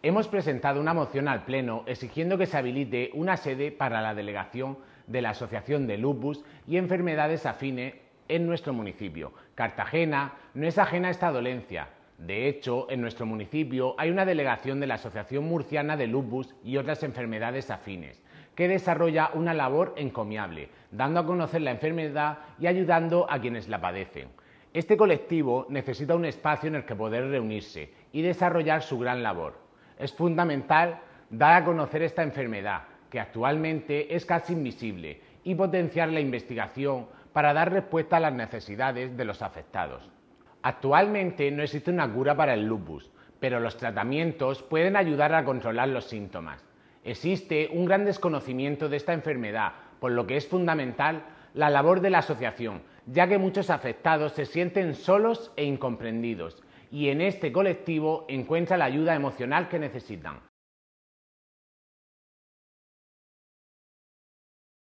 Hemos presentado una moción al Pleno exigiendo que se habilite una sede para la delegación de la Asociación de Lupus y Enfermedades Afines en nuestro municipio. Cartagena no es ajena a esta dolencia. De hecho, en nuestro municipio hay una delegación de la Asociación Murciana de Lupus y otras enfermedades afines, que desarrolla una labor encomiable, dando a conocer la enfermedad y ayudando a quienes la padecen. Este colectivo necesita un espacio en el que poder reunirse y desarrollar su gran labor. Es fundamental dar a conocer esta enfermedad, que actualmente es casi invisible, y potenciar la investigación para dar respuesta a las necesidades de los afectados. Actualmente no existe una cura para el lupus, pero los tratamientos pueden ayudar a controlar los síntomas. Existe un gran desconocimiento de esta enfermedad, por lo que es fundamental la labor de la asociación, ya que muchos afectados se sienten solos e incomprendidos, y en este colectivo encuentran la ayuda emocional que necesitan.